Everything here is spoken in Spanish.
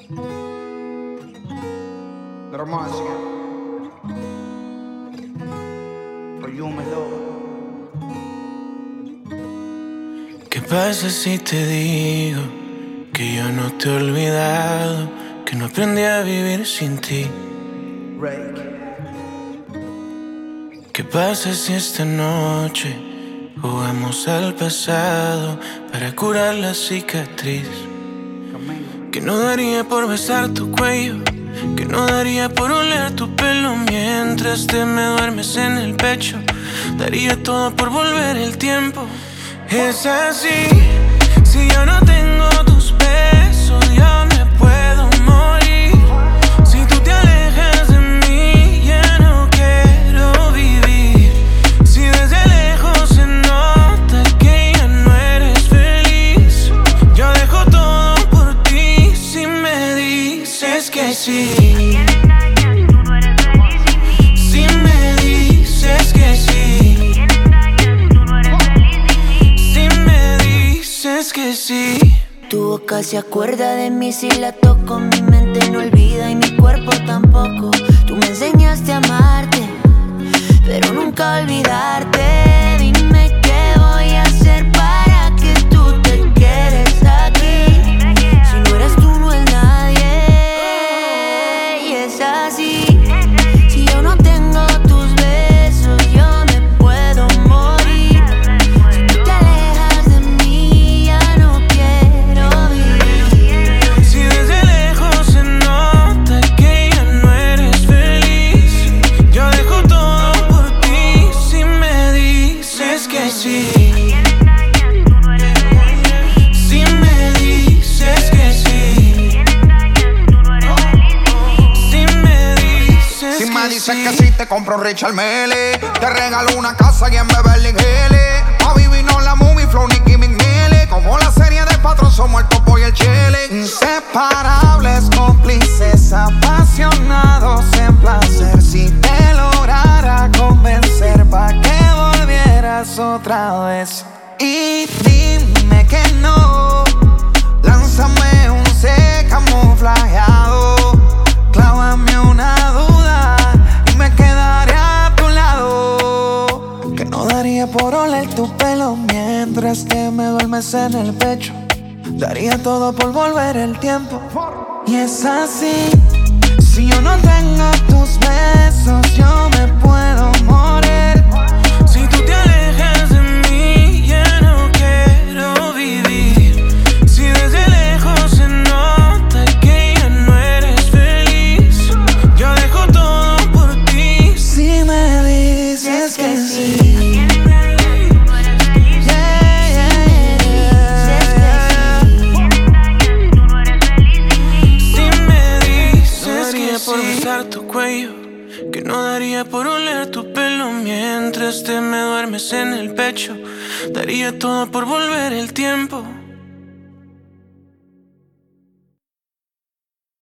Gramática. For you, my love. ¿Qué pasa si te digo que yo no te he olvidado, que no aprendí a vivir sin ti? Rake. ¿Qué pasa si esta noche jugamos al pasado para curar la cicatriz? Que no daría por besar tu cuello, que no daría por oler tu pelo mientras te me duermes en el pecho. Daría todo por volver el tiempo. Es así, si yo no tengo tus besos, yo me puedo morir. Si tú te alejas de mí, ya no quiero vivir. Si desde lejos se nota que ya no eres feliz, yo dejo todo por ti si me dices que sí. Si me dices que sí. Si me dices que sí. Tu boca se acuerda de mí si la toco, mi mente no olvida y mi cuerpo tampoco. Tú me enseñaste a amarte, pero nunca a olvidarte. Dime qué voy a hacer para que tú te quedes aquí. Si no eres tú, no es nadie. Y es así. Si yo no tengo tus besos, yo me puedo morir. Si tú te alejas de mí, ya no quiero vivir. Si desde lejos se nota que ya no eres feliz, yo dejo todo por ti si me dices que sí. Si me dices que sí. Si me dices Si me que dices sí. que sí, te compro Richard Mele. Te regalo una casa y en Beverly Hills. A vivirnos la movie, Flow, Nicki Minaj. Como la serie de Patrón, somos el Topo y el Chele. Inseparables, cómplices, apasionados en placer. Si te lograra convencer pa' que volvieras otra vez. Y dime que no. Lánzame un C camuflajeado. Clávame una duda y me quedaré a tu lado. Que no daría por oler tu pelo mientras te me duermes en el pecho. Daría todo por volver el tiempo. Y es así. Si yo no tengo tus besos, yo me puedo morir. Si tú te alejas de mí, ya no quiero vivir. Si desde lejos se nota que ya no eres feliz, yo dejo todo por ti. Si me dices que sí. Si me dices que por besar tu cuello, que no daría por oler tu pelo mientras te me duermes en el pecho. Daría todo por volver el tiempo.